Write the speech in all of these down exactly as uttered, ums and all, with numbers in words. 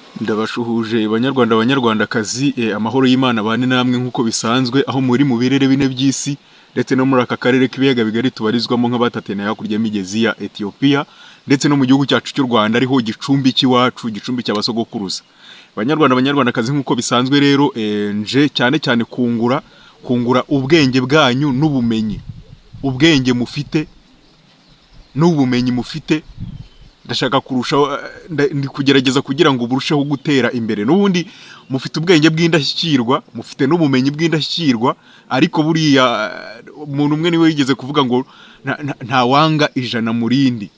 Ndabashuhuje banyarwanda banyarwandakazi, eh, amahoro y'Imana bane namwe nk'uko bisanzwe aho muri mu birere bine by'isi ndetse no muri aka karere k'ibiyaga bigari tubarizwamo nk'abatatene hakurya y'imigezi ya Ethiopia ndetse no mu gihugu cyacu cy'u Rwanda ariho gicumbi cy'iwacu, gicumbi cy'abasogokuruza. Banyarwanda banyarwandakazi nk'uko bisanzwe rero, eh, nje cyane cyane kungura kungura ubwenge bwanyu n'ubumenyi, ubwenge mufite n'ubumenyi mufite ndashaka kurushaho, nda- ndi kugerageza kugira ngo burusheho gutera imbere. N'ubundi mufite ubwenge bw'indashyikirwa, mufite n'ubumenyi bw'indashyikirwa, ariko buriya eh, umuntu umwe niwe yigeze kuvuga ngo nta nta- nta wanga ijana mu rindi,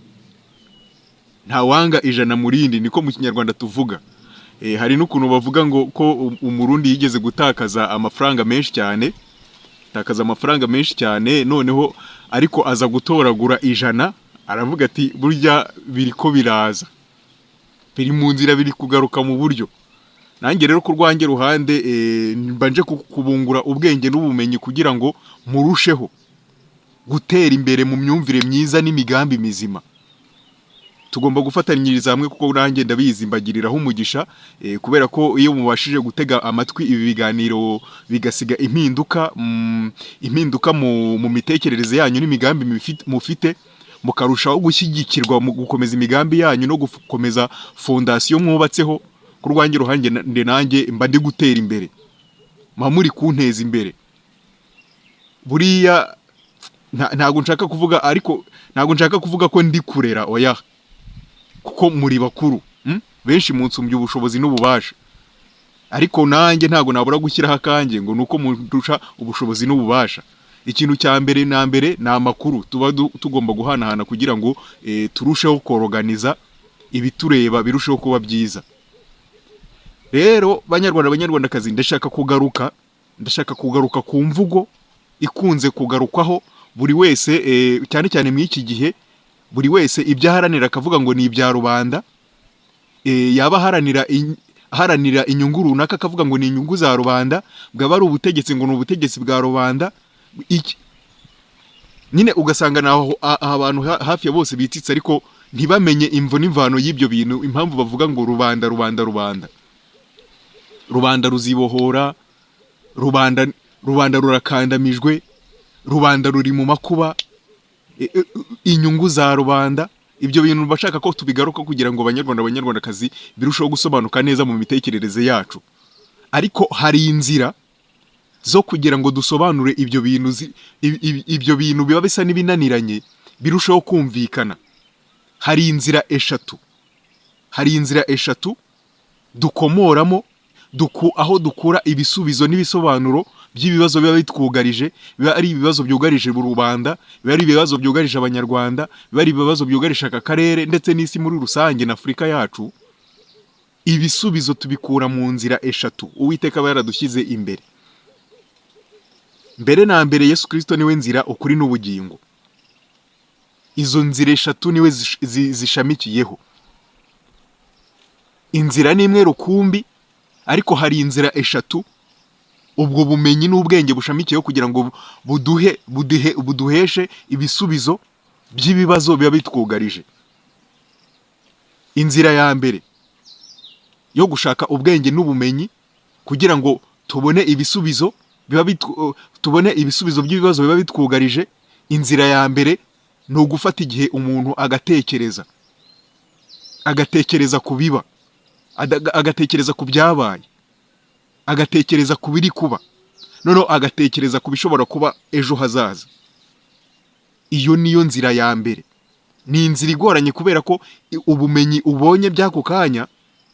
nta wanga ijana mu rindi, niko mu kinyarwanda tuvuga. Eh, hari n'ukuntu bavuga ngo ko um- umurundi yigeze gutakaza amafaranga menshi cyane, takaza amafaranga menshi cyane noneho ariko aza gutoragura ijana, aravuga ati burya biriko biraza, biri mu nzira, biri kugaruka mu buryo. Nanjye rero ku rwanjye ruhande, eh, mbanje ku- kubungura ubwenge n'ubumenyi kugira ngo murusheho gutera imbere mu myumvire myiza n'imigambi mizima. Tugomba gufatanyiriza hamwe kuko nanjye ndabizi mbagiriraho umugisha, eh, kubera ko iyo mubashije gutega amatwi ibi biganiro bigasiga impinduka, mm, impinduka mu, mu mitekerereze yanyu n'imigambi mufite, mufite mukarushaho gushyigikirwa mu gukomeza imigambi yanyu no gukomeza fondasiyo mwubatseho. Ku rwanjye ruhanjye na- nde nanjye mba ndi gutera imbere, mba muri kunteza imbere. Buriya nta- ntago nshaka kuvuga, ariko ntago nshaka kuvuga ko ndi kurera, oya, kuko muri bakuru, mm? benshi munsumbya ubushobozi n'ububasha, ariko nanjye ntago nabura gushyiraho akanjye ngo nuko mundusha ubushobozi n'ububasha. Ikintu cya mbere na mbere ni amakuru tuba du- tugomba guhanahana kugira ngo, eh, turusheho koroganiza ibitureba birusheho kuba byiza. Rero banyarwanda banyarwandakazi, ndashaka kugaruka ndashaka kugaruka ku mvugo ikunze kugarukwaho buri wese, eh, cyane cyane muri iki gihe, buri wese ibyo aharanira akavuga ngo ni ibya rubanda, eh, yaba aharanira in- aharanira inyungu runaka akavuga ngo ni inyungu za rubanda, bwaba ari ubutegetsi ngo ni ubutegetsi bwa rubanda. Iki nyine ugasanga naho a- abantu ha- hafi ya bose bititse, ariko ntibamenye imvo n'imvano y'ibyo bintu, impamvu bavuga ngo rubanda rubanda rubanda rubanda ruzibohora, rubanda rubanda rurakandamijwe, rubanda ruri mu makuba, e- e- inyungu za rubanda. Ibyo bintu bashaka ko tubigaruka kugira ngo abanyarwanda abanyarwandakazi birusheho gusobanuka neza mu mitekerereze yacu. Ariko hari inzira zo kugira ngo dusobanure ibyo bintu, zi- ibi- ibi- ibyo bintu biba bisa n'ibinaniranye birushaho kumvikana. Hari inzira eshatu, hari inzira eshatu dukomoramo, duku, aho dukura ibisubizo n'ibisobanuro by'ibibazo biba bitwugarije, biba ari ibibazo byugarije rubanda, biba ari ibibazo byugarije abanyarwanda, biba ari ibibazo byugarije aka karere ndetse n'isi muri rusange na Afurika yacu. Ibisubizo tubikura mu nzira eshatu Uwiteka aba yaradushyize imbere. Mbere na mbere Yesu Kristo niwe nzira, ukuri n'ubugingo. Izo nzira eshatu niwe zish- zi- zishamikiyeho. Inzira ni imwe rukumbi, ariko hari inzira eshatu ubwo bumenyi n'ubwenge bushamikiyeho kugira ngo buduhe buduhe buduheshe ibisubizo by'ibibazo biba bitwugarije. Inzira ya mbere yo gushaka ubwenge n'ubumenyi kugira ngo tubone ibisubizo biba bitwu- tubone ibisubizo by'ibibazo biba bitwugarije. Inzira ya mbere ni ugufata igihe umuntu agatekereza, agatekereza ku biba, ada- agatekereza ku byabaye, agatekereza ku biri kuba, noneho agatekereza ku bishobora kuba ejo hazaza. Iyo niyo nzira ya mbere. Ni inzira igoranye kubera ko i- ubumenyi ubonye by'ako kanya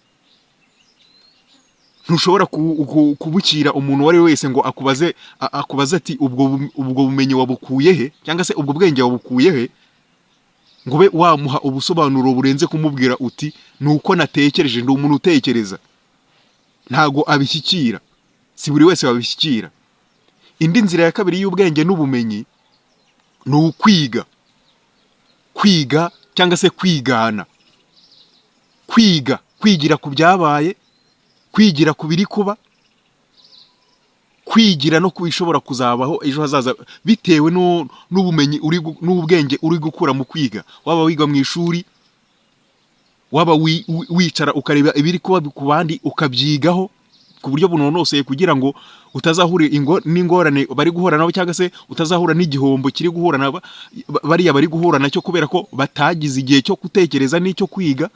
ntushobora ku- ku- kubukira umuntu uwo ari we wese ngo akubaze, a- akubaze ati ubwo bu- ubwo bumenyi wabukuye he, cyangwa se ubwo bwenge wabukuye he, ngo ube wamuha ubusobanuro burenze kumubwira uti ni uko natekereje, ndi umuntu utekereza. Ntago abishyikira, si buri wese wabishyikira. Indi nzira ya kabiri y'ubwenge n'ubumenyi ni ukwiga, kwiga cyangwa se kwigana, kwiga, kwigira ku byabaye, kwigira ku biri kuba, kwigira no ku bishobora kuzabaho ejo hazaza bitewe no- n'ubumenyi uri gu- n'ubwenge uri gukura mu kwiga. Waba wiga mu ishuri, waba wi- wi- wicara ukareba ibiri kuba ku bandi ukabyigaho ku buryo bunonoseye kugira ngo utazahura ingo n'ingorane bari guhura nabo, cyangwa se utazahura n'igihombo kiri guhura na ba- bariya bari guhura nacyo kubera ko batagize igihe cyo gutekereza n'icyo kwiga.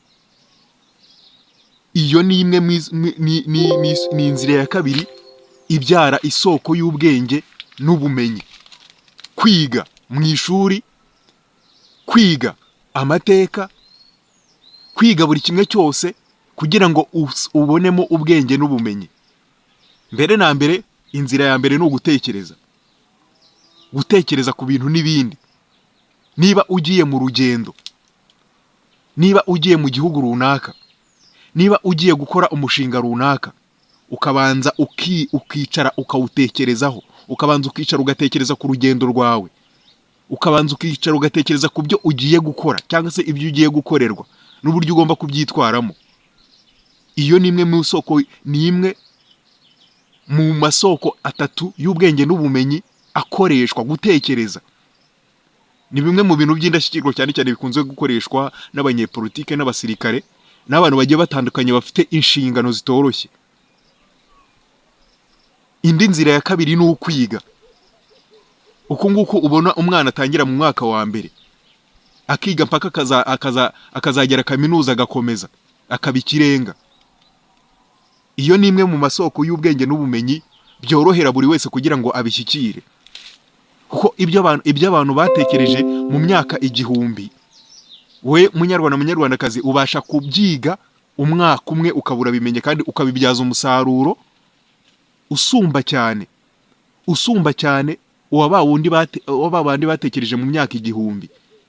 Iyo ni imwe mu- ni- ni- ni- ni- ni inzira ya kabiri ibyara isoko y'ubwenge n'ubumenyi. Kwiga mu ishuri, kwiga amateka, kwiga buri kimwe cyose kugira ngo us- ubonemo ubwenge n'ubumenyi. Mbere na mbere, inzira ya mbere ni ugutekereza. Gutekereza ku bintu n'ibindi. Niba ugiye mu rugendo, niba ugiye mu gihugu runaka, niba ugiye gukora umushinga runaka, ukabanza uki, ukicara ukawutekerezaho, ukabanza ukicara ugatekereza ku rugendo rwawe, ukabanza ukicara ugatekereza ku byo ugiye gukora cyangwa se ibyo ugiye gukorerwa n'uburyo ugomba kubyitwaramo. Iyo ni imwe mu soko, ni imwe mu masoko atatu y'ubwenge n'ubumenyi akoreshwa. Gutekereza ni bimwe mu bintu by'indashyikirwa cyane cyane bikunze gukoreshwa n'abanyepolitike n'abasirikare n'abantu bagiye batandukanye bafite inshingano zitoroshye. Indi nzira ya kabiri ni ukwiga. Uku nguku ubona umwana atangira mu mwaka wa mbere, akiga mpaka akaza, akaza, akazagera kaminuza agakomeza akaba ikirenga. Iyo ni imwe mu masoko y'ubwenge n'ubumenyi byorohera buri wese kugira ngo abishyikire, kuko ibyo abantu ibyo abantu batekereje mu myaka igihumbi, we munyarwanda munyarwandakazi ubasha kubyiga umwaka umwe ukabura bimenye kandi ukabibyaza umusaruro usumba cyane usumba cyane uwa ba wundi bate, uwa ba bandi batekereje mu myaka igihumbi.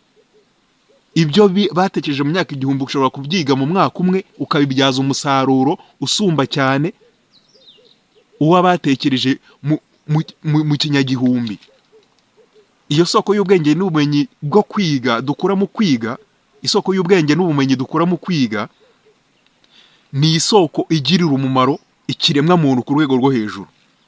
Ibyo bi- batekereje mu myaka igihumbi ushobora kubyiga mu mwaka umwe ukabibyaza umusaruro usumba cyane uwa batekereje mu, mu, mu, mu kinyagihumbi. Iyo soko y'ubwenge n'ubumenyi bwo kwiga dukura mu kwiga, isoko y'ubwenge n'ubumenyi dukura mu kwiga ni isoko igirira umumaro ikiremwa muntu ku rwego rwo hejuru.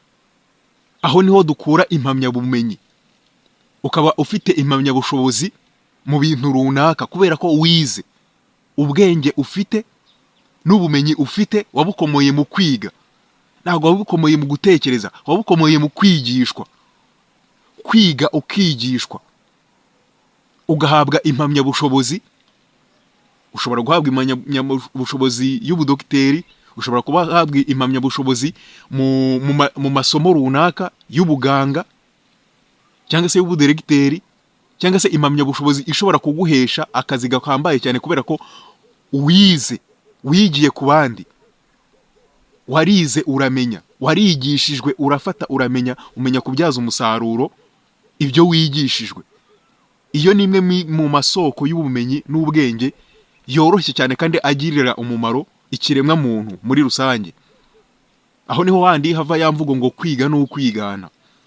Aho niho dukura impamyabumenyi. Ukaba ufite impamyabushobozi mu bintu runaka kubera ko wize. Ubwenge ufite n'ubumenyi ufite wabukomoye mu kwiga, ntabwo wabukomoye mu gutekereza, wabukomoye mu kwigishwa. Kwiga ukigishwa ugahabwa impamyabushobozi. Ushobora guhabwa impamyabushobozi y'ubudokiteri, ushobora kuba habwa impamyabushobozi mu, mu, ma- mu masomo runaka y'ubuganga cyangwa se y'ubudiregiteri, cyangwa se impamyabushobozi ishobora kuguhesha akazi gahambaye cyane kubera ko wize, wigiye ku bandi, warize uramenya, warigishijwe urafata uramenya, umenya kubyaza umusaruro ibyo wigishijwe. Iyo ni imwe mi- mu masoko y'ubumenyi n'ubwenge yoroshye cyane kandi agirira umumaro ikiremwa muntu muri rusange. Aho niho handi hava ya mvugo ngo kwiga ni ukwigana.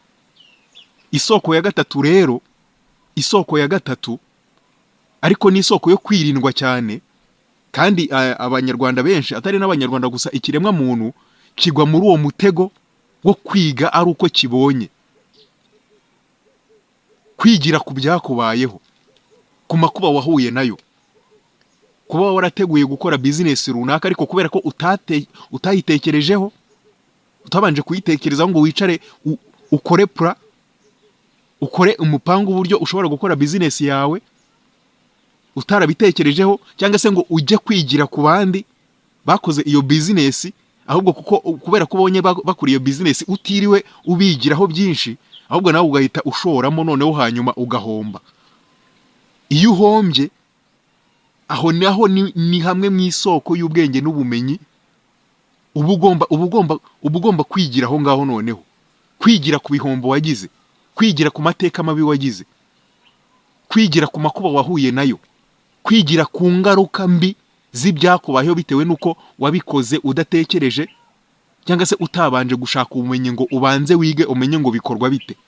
Isoko ya gatatu rero, isoko ya gatatu ariko ni isoko yo kwirindwa cyane, kandi a- abanyarwanda benshi, atari n'abanyarwanda gusa, ikiremwa muntu kigwa muri uwo mutego wo kwiga ari uko kibonye. Kwigira ku byakubayeho, ku makuba wahuye nayo. Kuba warateguye gukora business runaka ariko kubera ko utate, utayitekerejeho, utabanje kuyitekerezaho ngo wicare u- ukore pra, ukore umupango uburyo ushobora gukora business yawe, utarabitekerejeho, cyangwa se ngo ujye kwigira ku bandi bakoze iyo business, ahubwo kuko kubera ko ubonye bak- bakora iyo business utiriwe ubigiraho byinshi, ahubwo nawe ugahita ushoramo noneho hanyuma ugahomba. Iyo uhombye, aho naho ni, ni hamwe mu isoko y'ubwenge n'ubumenyi uba ugomba uba ugomba uba ugomba kwigira aho ngaho noneho. Kwigira ku bihombo wagize, kwigira ku mateka mabi wagize, kwigira ku makuba wahuye nayo, kwigira ku ngaruka mbi z'ibyakubayeho bitewe n'uko wabikoze udatekereje cyangwa se utabanje gushaka ubumenyi ngo ubanze wige umenye ngo bikorwa bite.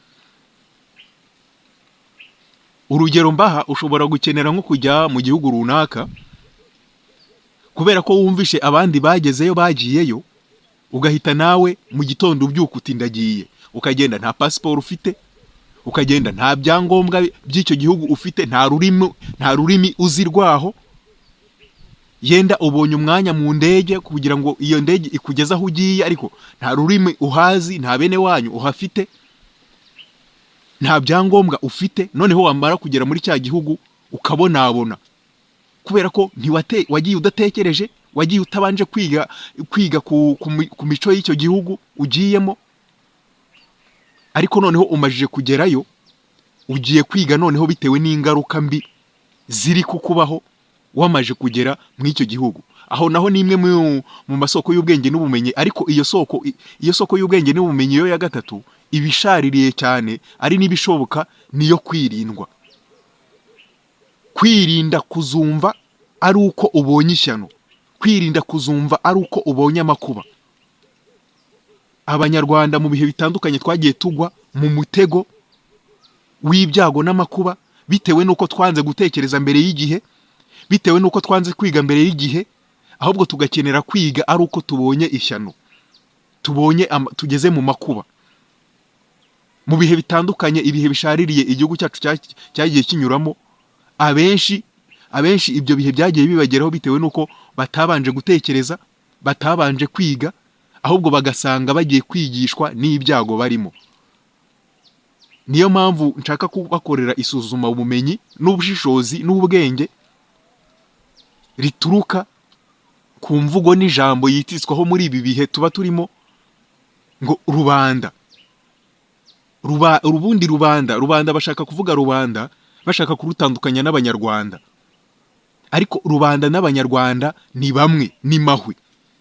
Urugero mbaha, ushobora gukenera nko kujya mu gihugu runaka kubera ko wumvishe abandi bagezeyo bagiyeyo, ugahita nawe mu gitondo ubyuka uti ndagiye, ukagenda nta passport ufite, ukagenda nta byangombwa by'icyo gihugu ufite, nta rurimi nta rurimi uzi rwaho, yenda ubonye umwanya mu ndege kugira ngo iyo ndege ikugeze aho ugiye, ariko nta rurimi uhazi, nta bene wanyu uhafite, nta byangombwa ufite, noneho wamara kugera muri cya gihugu ukabonabona, kubera ko ntiwate wagiye udatekereje, wagiye utabanje kwiga kwiga ku, ku, ku mico y'icyo gihugu ugiyemo, ariko noneho umajije kugerayo ugiye kwiga noneho bitewe n'ingaruka mbi ziri kukubaho wamaje kugera mu icyo gihugu. Aho naho ni imwe mu, mu masoko y'ubwenge n'ubumenyi, ariko iyo soko iyo soko y'ubwenge n'ubumenyi yo ya gatatu ibishaririye cyane ari n'ibishoboka niyo kwirindwa. Kwirinda kuzumva ari uko ubonye ishyano, kwirinda kuzumva ari uko ubonye amakuba. Abanyarwanda mu bihe bitandukanye twagiye tugwa mu mutego w'ibyago n'amakuba bitewe nuko twanze gutekereza mbere y'igihe, bitewe nuko twanze kwiga mbere y'igihe, ahubwo tugakenera kwiga ari uko tubonye ishyano, tubonye tugeze mu makuba. Mu bihe bitandukanye, ibihe bishaririye igihugu cyacu cyagiye kinyuramo, abenshi abenshi ibyo bihe byagiye bibageraho bitewe nuko batabanje gutekereza, batabanje kwiga, ahubwo bagasanga bagiye kwigishwa n'ibyago barimo. Niyo mpamvu nshaka kubakorera isuzuma ubumenyi n'ubushishozi n'ubwenge rituruka ku mvugo n'ijambo yititswaho muri ibi bihe tuba turimo ngo rubanda. Ruba, urubundi rubanda, rubanda bashaka kuvuga rubanda, bashaka kurutandukanya n'abanyarwanda. Ariko rubanda n'abanyarwanda ni bamwe, ni mahwe.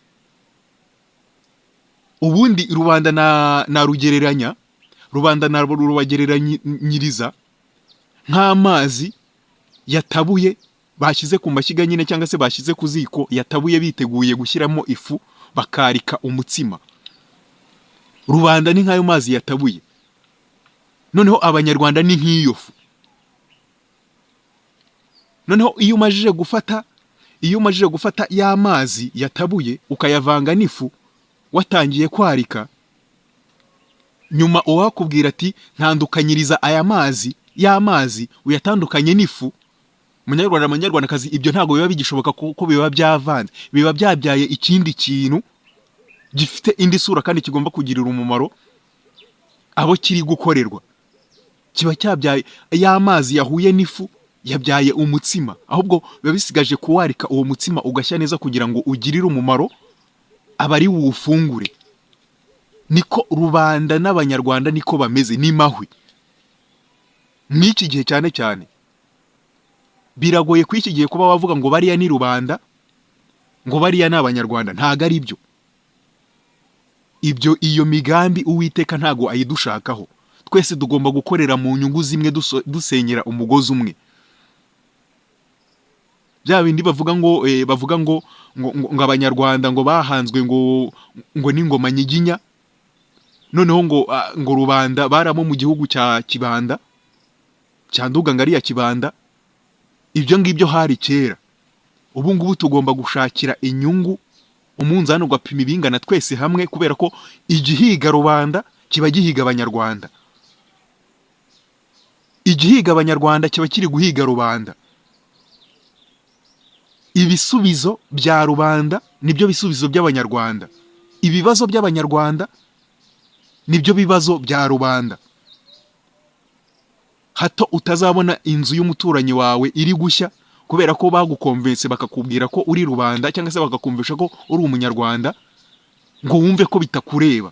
Ubundi rubanda na, na rugereranya, rubanda na rubagereranyiriza nk'amazi yatabuye bashyize ku mashyiga nyine, cyangwa se bashyize ku ziko yatabuye biteguye gushyiramo ifu bakarika umutsima. Rubanda ni nk'ayo mazi yatabuye, noneho abanyarwanda ni nk'iyo fu. Noneho iyo umajije gufata iyo umajije gufata ya mazi yatabuye ukayavanga n'ifu watangiye kwarika, nyuma uwakubwira ati ntandukanyiriza aya mazi y'amazi uyatandukanye n'ifu, Munyarwanda Abanyarwandakazi, ibyo ntago biba bigishoboka kuko biba byavanze, biba byabyaye ikindi kintu gifite indi sura kandi kigomba kugirira umumaro abo kiri gukorerwa. Kiba cyabyaye ya mazi yahuye n'ifu yabyaye umutsima, ahubwo biba bisigaje kuwarika uwo mutsima ugashya neza kugira ngo ugirire umumaro abari wufungure. Niko rubanda n'abanyarwanda niko bameze, ni mahwi. N'iki gihe cyane cyane biragoye kw'iki gihe kuba wavuga ngo bariya ni rubanda, ngo bariya ni abanyarwanda. Ntago ari byo. Ibyo iyo migambi Uwiteka ntago ayidushakaho. Twese tugomba gukorera mu nyungu zimwe, dusenyera umugozi umwe. Bya bindi bavuga ngo eh, bavuga ngo ngo abanyarwanda ngo bahanzwe ngo ngo n'ingoma nyiginya, noneho ngo uh, ngo rubanda baramo mu gihugu cya Kibanda, cya Nduga ngari ya Kibanda. Ibyo ngibyo hari kera. Ubu ngubu tugomba gushakira inyungu umunzani ugapima ibingana twese hamwe, kubera ko igihiga rubanda kiba gihiga abanyarwanda, igihiga abanyarwanda kiba kiri guhiga rubanda. Ibisubizo bya rubanda nibyo bisubizo by'abanyarwanda, ibibazo by'abanyarwanda nibyo bibazo bya rubanda. Hato utazabona inzu y'umuturanyi wawe iri gushya kubera ko bagukonvense bakakubwira ko uri rubanda, cyangwa se bakakumvisha ko uri umunyarwanda, ngo wumve ko bitakureba.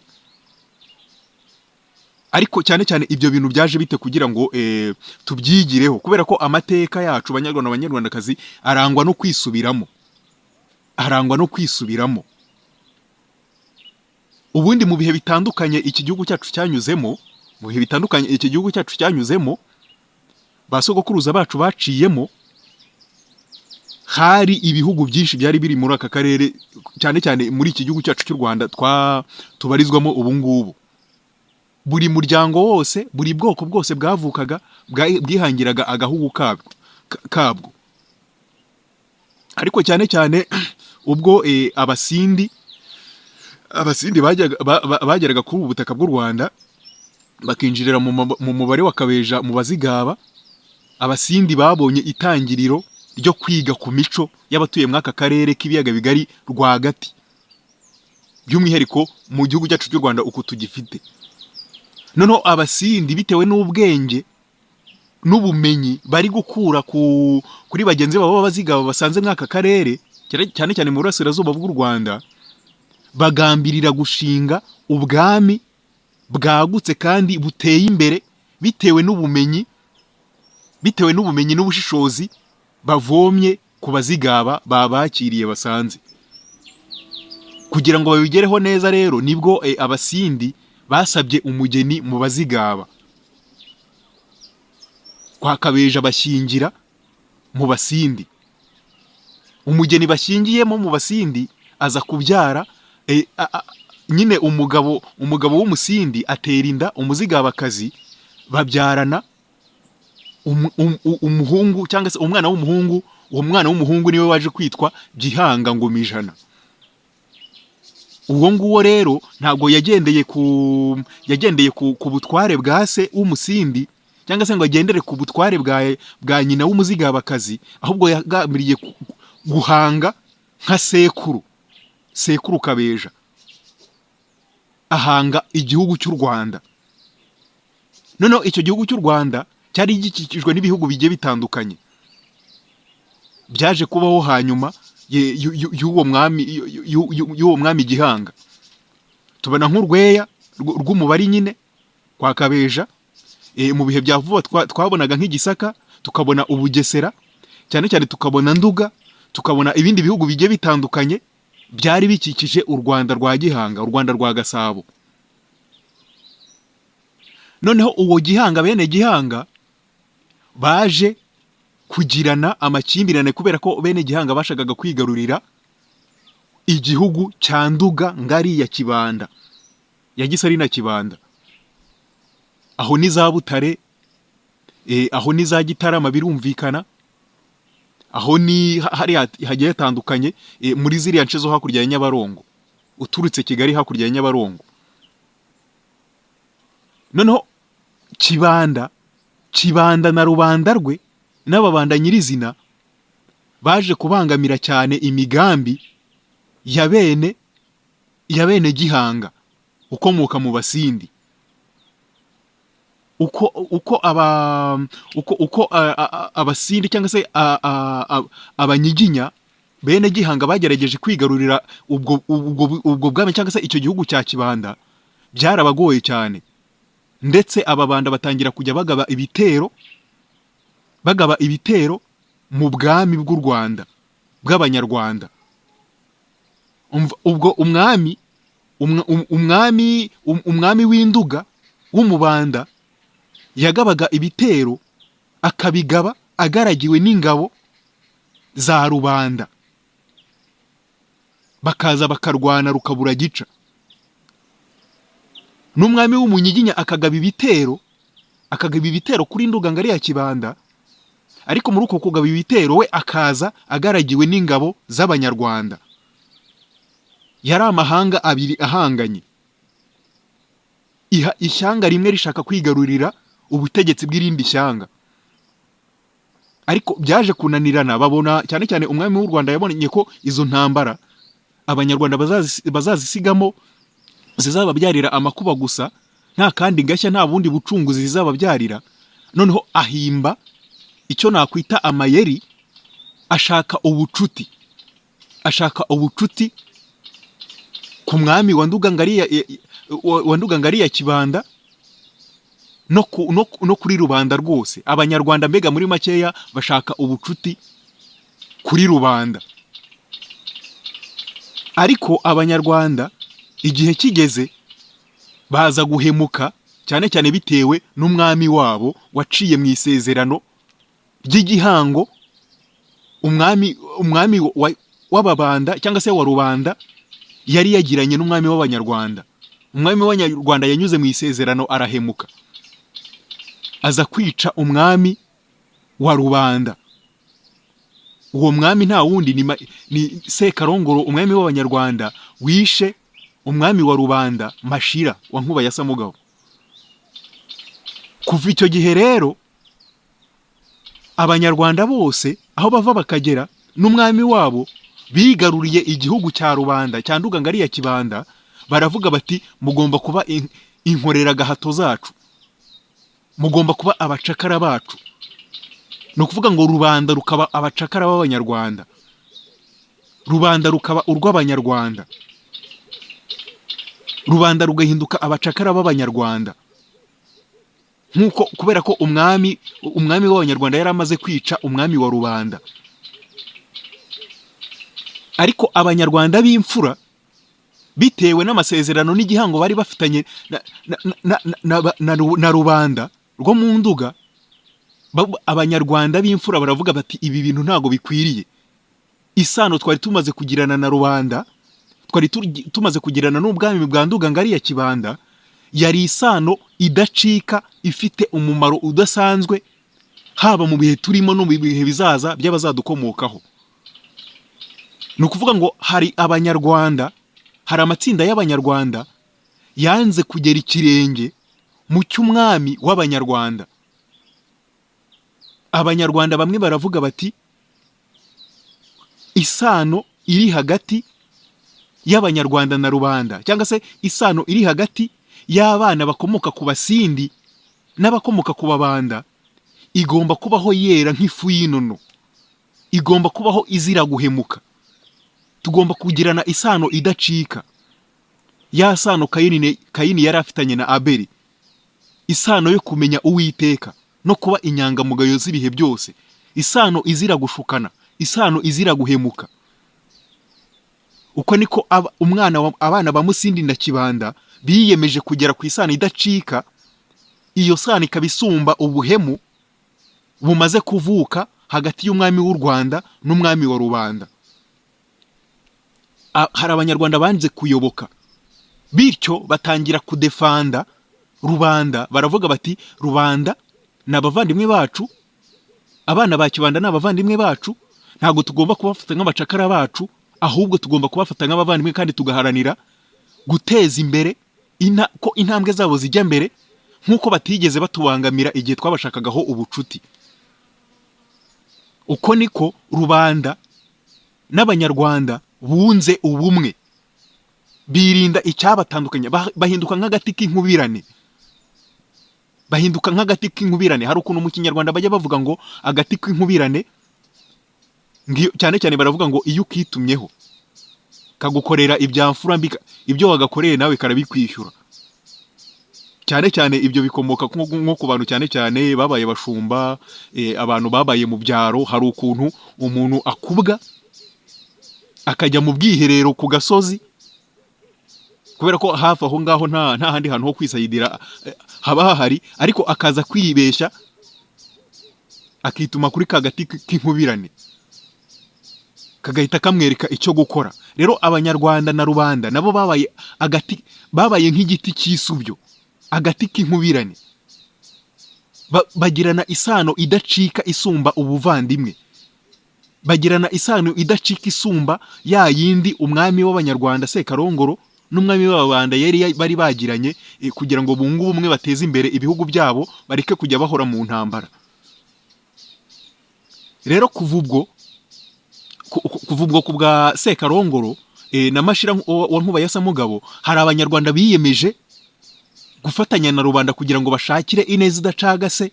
Ariko cyane cyane ibyo bintu byaje bite kugira ngo eh, tubyigireho, kubera ko amateka yacu Banyarwanda Abanyarwandakazi arangwa no kwisubiramo, arangwa no kwisubiramo. Ubundi mu bihe bitandukanye iki gihugu cyacu cyanyuzemo, mu bihe bitandukanye iki gihugu cyacu cyanyuzemo, basogokuruza bacu baciyemo, hari ibihugu byinshi byari biri muri aka karere, cyane cyane muri iki gihugu cyacu cy'u Rwanda twa tubarizwamo ubu ngubu. Buri muryango wose, buri bwoko bwose bwavukaga bwihangiraga agahugu kabwo kabwo. Ariko cyane cyane ubwo e, abasindi abasindi bageraga kuri ubu butaka bw'u Rwanda bakinjirira mu mubare wakabeja mu bazigaba, abasindi babonye itangiriro ryo kwiga ku mico y'abatuye mwaka karere k'ibiyaga bigari rwagati, by'umwihariko mu gihugu cyacu cy'u Rwanda uko tugifite. Noneho abasindi bitewe n'ubwenge n'ubumenyi bari gukura ku kuri bagenzi babo b'abazigaba basanze mwaka karere, cyane cyane mu burasirazuba bw'u Rwanda, bagambirira gushinga ubwami bwagutse kandi buteye imbere bitewe n'ubumenyi bitewe n'ubumenyi n'ubushishozi bavomye ku bazigaba babakiriye basanze. Kugira ngo babigereho neza rero nibwo e, abasindi basabye umugeni mu bazigaba. Kwa Kabeja bashyingira mu basindi. Umugeni bashyingiyemo mu basindi aza kubyara e, a, a, nyine umugabo umugabo w'umusindi atera inda umuzigabakazi, babyarana um, um, umuhungu cyangwa se umwana w'umuhungu. Uwo mwana w'umuhungu niwe waje kwitwa Gihanga Ngomijana. Uwo nguwo rero ntabwo yagendeye ku yagendeye ku, ku butware bwa se w'umusindi cyangwa se ngo agendere ku butware bwa bwa nyina w'umuzigabakazi, ahubwo yagambiriye guhanga nka sekuru sekuru Kabeja, ahanga igihugu cy'u Rwanda. Noneho icyo gihugu cy'u Rwanda cyari gikikijwe n'ibihugu bigiye bitandukanye byaje kubaho hanyuma y'uwo mwami y'uwo mwami Gihanga. Tubona nk'urweya rw'umubari nyine kwa Kabeja, e, mu bihe bya vuba twabonaga nk'igisaka, tukabona ubugesera, cyane cyane tukabona Nduga, tukabona ibindi bihugu bigiye bitandukanye byari bikikije u Rwanda rwa Gihanga, u Rwanda rwa Gasabo. Noneho uwo Gihanga, bene Gihanga baje kugirana amakimbirane kubera ko bene Gihanga bashakaga kwigarurira igihugu cya Nduga ngari ya Kibanda, ya Gisari na Kibanda. Aho ni za Butare, e, aho ni za Gitarama birumvikana, aho ni hari hagiye hatandukanye, e, muri ziriya nce zo hakurya ya Nyabarongo, uturutse Kigali hakurya ya Nyabarongo. Noneho Kibanda Kibanda na rubanda rwe n'ababanda nyirizina baje kubangamira cyane imigambi ya bene ya bene Gihanga ukomoka mu basindi. Uko uko aba uko uko abasindi cyangwa se abanyiginya bene Gihanga bagerageje kwigarurira ubwo ubwo ubwo bwami cyangwa se icyo gihugu cya Kibanda, byarabagoye cyane. Ndetse ababanda batangira kujya bagaba ibitero bagaba ibitero mu bwami bw'u Rwanda bw'abanyarwanda. Ubwo umwami umwami umwami w'Induga w'umubanda yagabaga ibitero, akabigaba agaragiwe n'ingabo za rubanda, bakaza bakarwana rukabura gica. N'umwami w'umunyiginya akagaba ibitero akagaba ibitero kuri Nduga ngari ya Kibanda, ariko muri uko kugaba ibitero we akaza agaragiwe n'ingabo z'abanyarwanda. Yari amahanga abiri ahanganye, iha ishyanga rimwe rishaka kwigarurira ubutegetsi bw'irindi shyanga, ariko byaje kunanirana. Babona cyane cyane umwami w'u Rwanda yabonye ko izo ntambara abanyarwanda bazazisigamo zizababyarira amakuba gusa, nta kandi gashya, nta bundi bucunguzi zizababyarira. Noneho ahimba icyo nakwita amayeri, ashaka ubucuti ashaka ubucuti ku mwami wa Nduga ngari ya wa Nduga ngari ya Kibanda no, ku, no, no kuri rubanda rwose. Abanyarwanda mbega muri makeya bashaka ubucuti kuri rubanda, ariko abanyarwanda igihe kigeze baza guhemuka, cyane cyane bitewe n'umwami wabo waciye mu isezerano ry'igihango. Umwami umwami w'ababanda cyangwa se wa rubanda yari yagiranye n'umwami w'abanyarwanda. Umwami w'abanyarwanda yanyuze mu isezerano arahemuka, aza kwica umwami wa rubanda. Uwo mwami nta wundi ni, ni Sekarongoro, umwami w'abanyarwanda wishe umwami wa rubanda Mashira wa Nkuba ya Samugabo. Kuva icyo gihe rero abanyarwanda bose aho bava bakagera n'umwami wabo bigaruriye igihugu cya rubanda cya Nduga ngari ya Kibanda, baravuga bati mugomba kuba in- inkorera gahato zacu, mugomba kuba abacakara bacu. Ni ukuvuga ngo rubanda rukaba abacakara b'abanyarwanda, rubanda rukaba urw'abanyarwanda, rubanda rugahinduka abacakara b'abanyarwanda. Nkuko kubera ko umwami umwami w'abanyarwanda yari amaze kwica umwami wa rubanda, ariko abanyarwanda b'imfura bitewe n'amasezerano n'igihango bari bafitanye na, na, na, na, na, na, ru- na rubanda rwo mu Nduga, ba- abanyarwanda b'imfura baravuga bati ibi bintu ntago bikwiriye. Isano twari tumaze kugirana na rubanda, twari tugi- tumaze kugirana n'ubwami bwa Nduga ngari ya Kibanda, yari isano idacika ifite umumaro udasanzwe, haba mu bihe turimo no mu bihe bizaza by'abazadukomokaho. Ni ukuvuga ngo hari abanyarwanda, hari amatsinda y'abanyarwanda yanze kugera ikirenge mu cy'umwami w'abanyarwanda. Abanyarwanda bamwe baravuga bati isano iri hagati y'abanyarwanda na rubanda, cyangwa se isano iri hagati y'abana bakomoka ku basindi n'abakomoka ku babanda igomba kubaho yera nk'ifu y'inono, igomba kubaho izira guhemuka. Tugomba kugirana isano idacika, ya sano Kayini Kayini yari afitanye na Abeli, isano yo kumenya Uwiteka no kuba inyangamugayo z'ibihe byose, isano izira gushukana, isano izira guhemuka. Uko niko aba- umwana wa- abana ba Musindi na Kibanda biyemeje kugera ku isano idacika. Iyo sano ikaba isumba ubuhemu bumaze kuvuka hagati y'umwami w'u Rwanda n'umwami wa rubanda. A- hari abanyarwanda banze kuyoboka, bityo batangira kudefanda rubanda, baravuga bati rubanda ni abavandimwe bacu, abana ba Kibanda ni abavandimwe bacu, ntabwo tugomba kubafata nk'abacakara bacu, ahubwo tugomba kubafata nk'abavandimwe kandi tugaharanira guteza imbere ina, ko intambwe zabo zijya mbere, nk'uko batigeze batubangamira igihe twabashakagaho ubucuti. Uko niko rubanda n'abanyarwanda bunze ubumwe, birinda icyabatandukanya, bah- bahinduka nk'agati k'inkubirane, bahinduka nk'agati k'inkubirane. Hari ukuntu mu Kinyarwanda bajya bavuga ngo agati k'inkubirane, ngiyo- cyane cyane baravuga ngo iyo ukitumyeho kagukorera ibya mfura mbi, ibyo wagakoreye nawe karabikwishyura. Cyane cyane ibyo bikomoka nko nko ku bantu cyane cyane babaye bashumba, eh, abantu babaye mu byaro. Hari ukuntu umuntu akubwa akajya mu bwiherero ku gasozi, kubera ko hafi aho ngaho nta nta handi hantu ho kwisayidira eh, haba hahari, ariko akaza kwibeshya akituma kuri ka gati k- k'inkubirane, kagahita kamwereka icyo gukora. Rero abanyarwanda na rubanda nabo babaye agati, babaye nk'igiti cy'isubyo, agati k'inkubirane, Ba- bagirana isano idacika isumba ubuvandimwe, bagirana isano idacika isumba ya yindi umwami w'abanyarwanda Sekarongoro n'umwami w'ababanda yari ya- bari bagiranye, eh, kugira ngo bunge ubumwe bateze imbere ibihugu byabo, bareke kujya bahora mu ntambara. Rero kuva ubwo ku- ku- kuva ubwo ku bwa Sekarongoro, eh, na Mashira nku- wa wa Nkuba ya Samugabo, hari abanyarwanda biyemeje gufatanya na rubanda kugira ngo bashakire ineza idacagase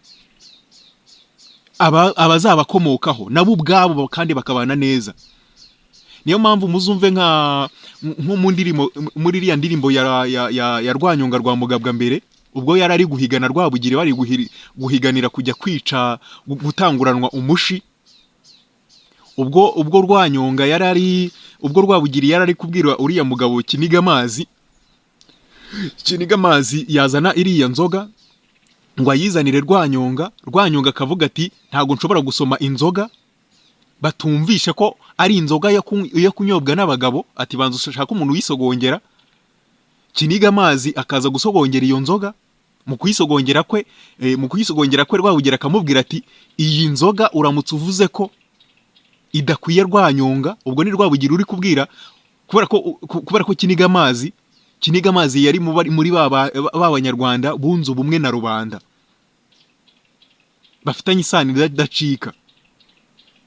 aba- abazabakomokaho nabo ubwabo kandi bakabana neza. Niyo mpamvu muzumve nka nko mu ndirimo, muri iriya ndirimbo ya, ya, ya, ya Rwanyonga rwa Mugabwa mbere, ubwo yari ari guhigana Rwabugiri, bari guhiri- guhiganira kujya kwica gu- gutanguranwa umushi. Ubwo ubwo Rwanyonga yari ari ubwo Rwabugiri yari ari kubwira uriya mugabo Kiniga amazi, Kiniga amazi yazana iriya nzoga ngo ayizanire Rwanyonga. Rwanyonga akavuga ati ntabwo nshobora gusoma inzoga batumvishe ko ari inzoga yo kuny- yo kunyobwa n'abagabo, ati banza ushaka umuntu uyisogongera. Kiniga amazi akaza gusogongera iyo nzoga, mu kuyisogongera kwe eh, mu kuyisogongera kwe Rwabugiri akamubwira ati iyi nzoga uramutse uvuze ko idakwiye Rwanyonga, ubwo ni Rwabugiri uri kubwira, kubera ko ku- kubera ko Kiniga amazi Kiniga amazi yari mu bari- muri ba ba- b'abanyarwanda bunze ubumwe na rubanda, bafitanye isano idacika.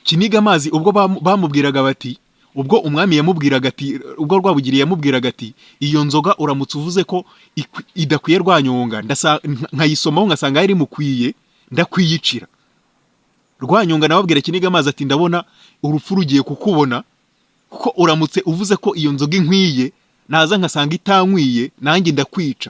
Kiniga amazi ubwo bamu- bamubwiraga bati, ubwo umwami yamubwiraga ati, ubwo Rwabugiri yamubwiraga ati, iyo nzoga uramutse uvuze ko ikwi- idakwiye Rwanyonga, ndasa nka- nkayisomaho ngasanga yari mukwiye, ndakwiyicira. Rwanyonga nababwira Kiniga amazi ati, ndabona urupfu rugiye kukubona, kuko uramutse uvuze ko iyo nzoga inkwiye, naza nkasanga itankwiye, nanjye ndakwica.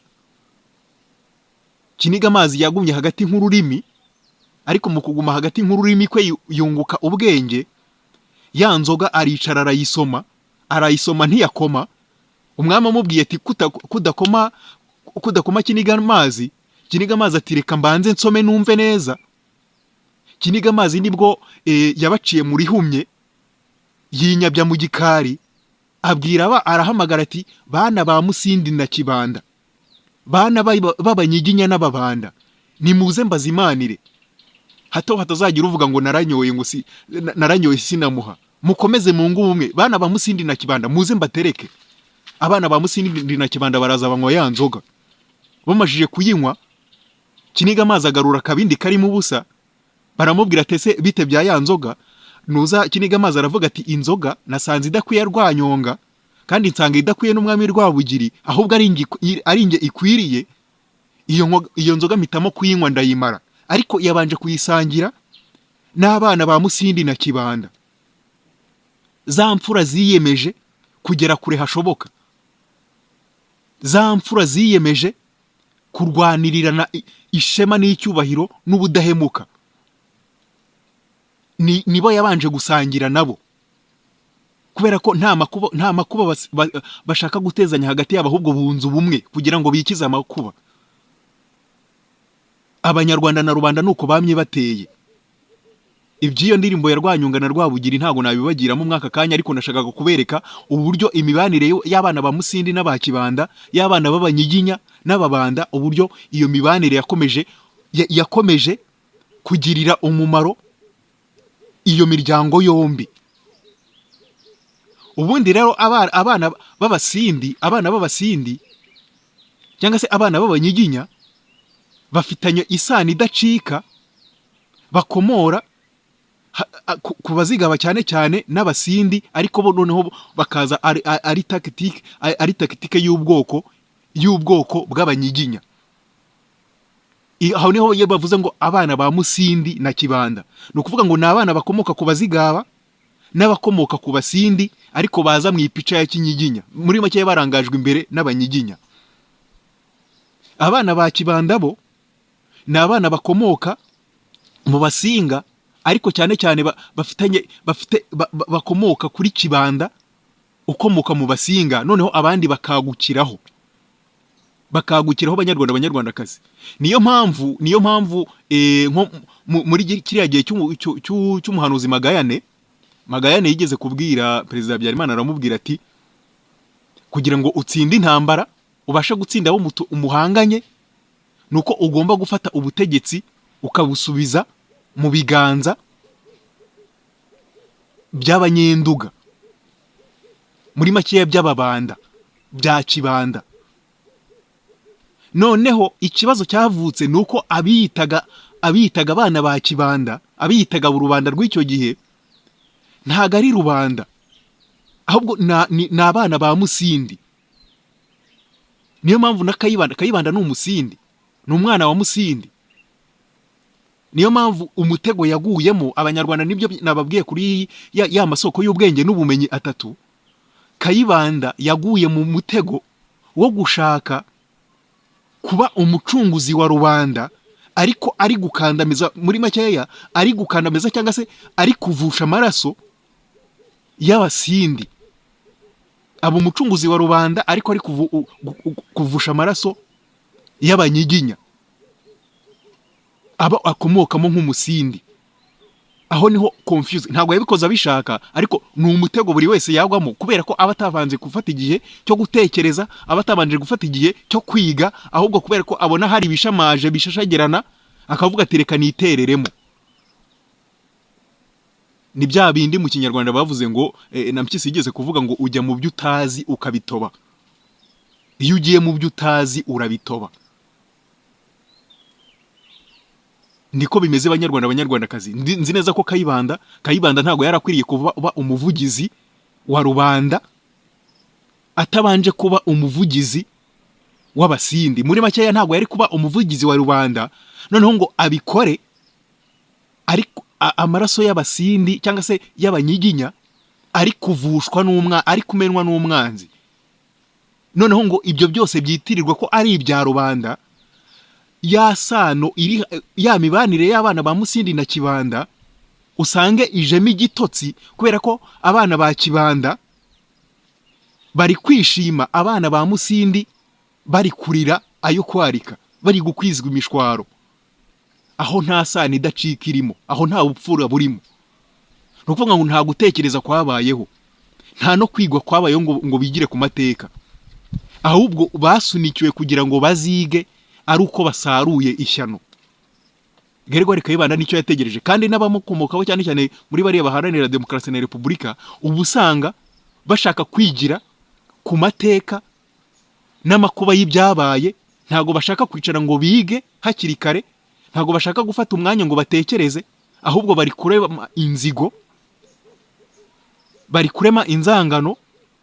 Kiniga amazi yagumye hagati nk'ururimi, ariko mu kuguma hagati nk'ururimi kwe yu- yunguka ubwenge. Ya nzoga aricara arayisoma, arayisoma ntiyakoma. Umwami amubwiye ati, "Kuta- kudakoma kudakoma Kiniga amazi." Kiniga amazi ati, "Reka mbanze nsome numve neza." Kiniga amazi nibwo eh, yabaciye muri humye, yinyabya mu gikari, abwira aba arahamagara ati, "Bana ba Musindi na Kibanda, bana b'aba- b'Abanyiginya n'Ababanda, nimuze mbazimanire, hato hatazagira uvuga ngo naranyoye ngo si na- naranyoye sinamuha. Mukomeze mu ngubumwe, bana ba Musindi na Kibanda, muze mbatereke." Abana ba Musindi na Kibanda baraza banywa ya nzoga. Bamajije kuyinywa, Kiniga amazi agarura akabindi karimo ubusa, baramubwira ati, "Ese bite bya ya nzoga?" Nuza Kiniga amazi aravuga ati, "Inzoga nasanze idakwiye Rwanyonga, kandi nsanga idakwiye n'umwami Rwabugiri, ahubwo ari nge ari nge ikwiriye. Iyo nko- iyo nzoga mpitamo kuyinywa ndayimara, ariko yabanje kuyisangira n'abana ba Musindi na Kibanda, za mfura ziyemeje kugera kure hashoboka, za mfura ziyemeje kurwanirirana i- ishema n'icyubahiro n'ubudahemuka. Ni nibo yabanje gusangira nabo, kubera ko nta makuba nta makuba bas- ba- bashaka gutezanya hagati yabo, ahubwo bunze ubumwe kugira ngo bikize amakuba. Abanyarwanda na rubanda nuko bamye bateye. Iby'iyo ndirimbo ya Rwanyonga na Rwabugiri ntago nabibagiramo umwaka kanya, ariko nashakaga kubereka uburyo imibanire yo- y'abana ba Musindi n'aba Kibanda, y'abana b'Abanyiginya n'Ababanda, uburyo iyo mibanire yakomeje ya- yakomeje kugirira umumaro iyo miryango yombi. Ubundi rero aba- abana b'Abasindi, abana b'Abasindi cyangwa se abana b'Abanyiginya bafitanye isano idacika, bakomora ha- a- ku ku bazigaba cyane cyane n'Abasindi, ariko bo noneho bo bakaza ari ari ari tactique ari ari tactique y'ubwoko y'ubwoko bw'Abanyiginya. I- aho niho iyo bavuze ngo abana ba Musindi na Kibanda, ni ukuvuga ngo ni abana bakomoka ku bazigaba n'abakomoka ku Basindi, ariko baza mu ipica ya Kinyiginya. Muri make barangajwe imbere n'Abanyiginya. Abana ba Kibanda bo ni abana bakomoka mu Basinga, ariko cyane cyane ba- bafitanye bafite ba- ba- bakomoka kuri Kibanda ukomoka mu Basinga, noneho abandi bakagukiraho bakagukiraho Abanyarwanda, Abanyarwandakazi. Niyo mpamvu niyo mpamvu eh, nko mu- muri gi- kiriya gihe cy'umu- cy'u- cy'u- cy'umuhanuzi Magayane, Magayane yigeze kubwira Perezida Habyarimana, aramubwira ati, kugira ngo utsinde intambara, ubashe gutsinda abo mutu- umuhanganye, nuko ugomba gufata ubutegetsi ukabusubiza mu biganza by'Abanyenduga, muri makeya by'Ababanda, bya Kibanda. Noneho ikibazo cyavutse nuko abiyitaga abiyitaga abana ba Kibanda, abiyitaga rubanda rw'icyo gihe, ntago ari rubanda, ahubwo na- ni ni abana ba Musindi. Niyo mpamvu na Kayibanda Kayibanda ni Umusindi, ni umwana wa Musindi. Niyo mpamvu umutego yaguyemo Abanyarwanda, nibyo nababwiye kuri ya, ya masoko y'ubwenge n'ubumenyi atatu. Kayibanda yaguye mu mutego wo gushaka kuba umucunguzi wa rubanda, ariko ari gukandamiza, muri makeya ari gukandamiza cyangwa se ari kuvusha amaraso y'Abasindi. Aba umucunguzi wa rubanda, ariko ari kuvu, u- gu- gu- kuvusha amaraso y'Abanyiginya, aba akomokamo nk'Umusindi. Aho niho confuse, ntabwo yabikoze abishaka, ariko ni umutego buri wese yagwamo, kubera ko aba atavanze gufata igihe cyo gutekereza, aba atabanje gufata igihe cyo kwiga, ahubwo kubera ko abona hari ibishamaje bishashagirana, akavuga ati reka nitereremo. Ni bya bindi mu Kinyarwanda bavuze ngo eh, na Mpyisi yigeze kuvuga ngo ujya mu byo utazi ukabitoba. Iyo ugiye mu byo utazi urabitoba. niko bimeze banyarwanda abanyarwandakazi. Nzi neza ko Kayibanda Kayibanda ntago yarakwiriye kuba umuvugizi wa rubanda atabanje kuba umuvugizi w'abasindi. Muri makeya ntago yari kuba umuvugizi wa rubanda noneho ngo abikore ariko amaraso y'abasindi cyangwa se y'abanyiginya ari kuvushwa n'umwa ari kumenwa n'umwanzi. Noneho ngo ibyo byose byitirirwa ko ari ibya rubanda, ya sano iri ya mibanire y'abana ba Musindi na Kibanda usange ijemi igitotsi, kubera ko abana ba Kibanda bari kwishima, abana ba Musindi bari kurira ayo kwarika, bari gukwizwa imishwaro, aho nta sano idacika irimo, aho nta bupfura burimo. Nukuvuga ngo nta gutekereza kwabayeho, nta no kwigwa kwabayeho ngo, ngo bigire ku mateka, ahubwo basunikiwe kugira ngo bazige ari uko basaruye ishyano. Gregoire Kayibanda nicyo yategereje, kandi n'abamukomokaho cyane cyane muri bariya baharanira demokarasi na repubulika ubusanga bashaka kwigira ku mateka n'amakuba y'ibyabaye. Ntago bashaka kwicara ngo bige hakiri kare, ntago bashaka gufata umwanya ngo batekereze, ahubwo bari kurema inzigo, bari kurema inzangano,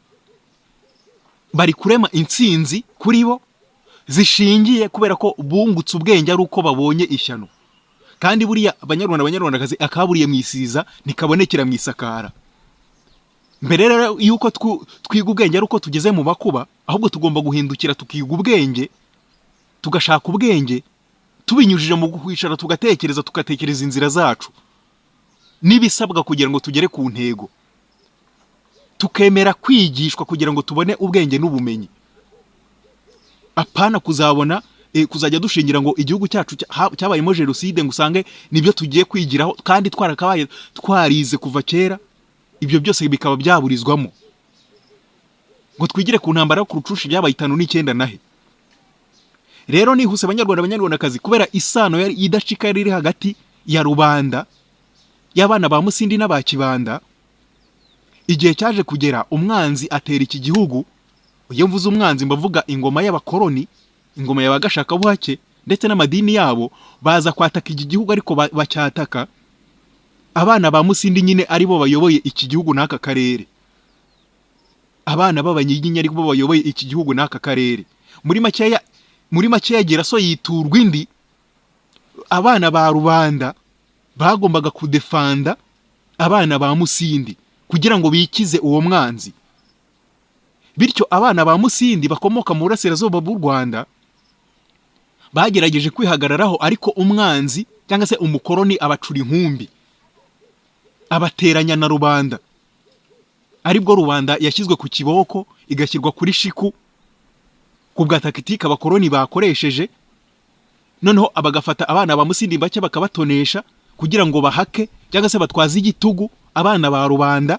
bari kurema intsinzi kuri bo zishingiye kubera ko bungutse ubwenge ari uko babonye ishyano. Kandi buriya abanyarwanda abanyarwandakazi akaburiye mwisiza nikabonekera mwisakara. Mbere rero yuko twiga ubwenge ari uko tugeze mu makuba, ahubwo tugomba guhindukira tukiga ubwenge, tugashaka ubwenge tubinyujije mu kwicara tugatekereza, tugatekereza inzira zacu nibisabwa kugira ngo tugere ku ntego, tukemera kwigishwa kugira ngo tubone ubwenge n'ubumenyi. Apana kuzabona e, kuzajya dushingira ngo igihugu cyacu cyabayemo jenoside ngo usange nibyo tugiye kwigiraho, kandi twarakabaye twarize kuva kera, ibyo byose bikaba byaburizwamo ngo twigire ku ntambara ku rucushi byabaye itanu n'icyenda nahe. Rero nihuse abanyarwanda abanyarwandakazi, kubera isano yari idacika riri hagati ya rubanda y'abana ba Musindi n'aba Kibanda, igihe cyaje kugera umwanzi atera iki gihugu. Iyo mvuze umwanzi mbavuga ingoma y'abakoroni, ingoma y'abagashaka buhake ndetse n'amadini yabo, baza kwataka iki gihugu ariko bacyataka abana ba Musindi nyine ari bo bayoboye iki gihugu n'aka karere. Abana b'abanyiginya ari bo bayoboye iki gihugu n'aka karere. Muri makeya muri makeya Giraso yiturwa indi, abana ba rubanda bagombaga kudefanda abana ba Musindi kugira ngo bikize uwo mwanzi. Bityo abana ba Musindi bakomoka mu burasirazuba bw'u Rwanda bagerageje kwihagararaho, ariko umwanzi cyangwa se umukoroni abacura inkumbi, abateranya na rubanda. Aribwo rubanda yashyizwe ku kiboko igashyirwa kuri shiku kubwa takitike abakoroni bakoresheje. Noneho abagafata abana ba Musindi bake bakabatonesha kugira ngo bahake cyangwa se batwaze igitugu abana ba rubanda.